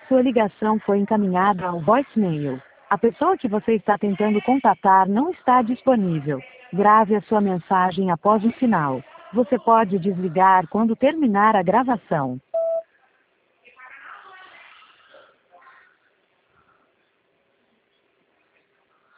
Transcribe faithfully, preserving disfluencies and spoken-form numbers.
Sua ligação foi encaminhada ao voicemail. A pessoa que você está tentando contatar não está disponível. Grave a sua mensagem após o sinal. Você pode desligar quando terminar a gravação.